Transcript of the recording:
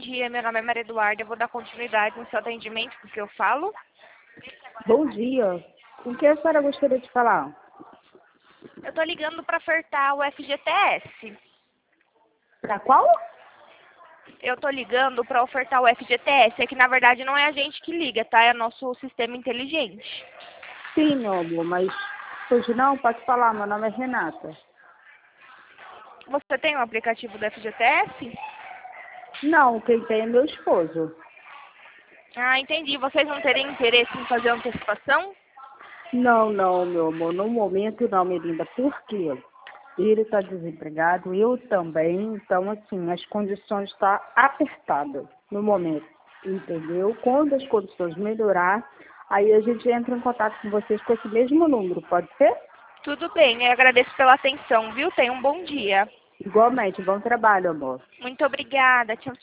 dia. Meu nome é Maria Eduarda. Eu vou dar continuidade no seu atendimento, porque eu falo. Bom dia. Com que a senhora gostaria de falar? Eu estou ligando para ofertar o FGTS. Para qual? Eu estou ligando para ofertar o FGTS. É que, na verdade, não é a gente que liga, tá? É nosso sistema inteligente. Sim, meu amor, mas hoje não, pode falar. Meu nome é Renata. Você tem o aplicativo do FGTS? Não, quem tem é meu esposo. Ah, entendi. Vocês não teriam interesse em fazer antecipação? Não, meu amor. No momento não, minha linda. Por quê? Ele está desempregado, eu também. Então, assim, as condições estão apertadas no momento, entendeu? Quando as condições melhorar, aí a gente entra em contato com vocês com esse mesmo número, pode ser? Tudo bem. Eu agradeço pela atenção, viu? Tenha um bom dia. Igualmente, bom trabalho, amor. Muito obrigada. Tchau,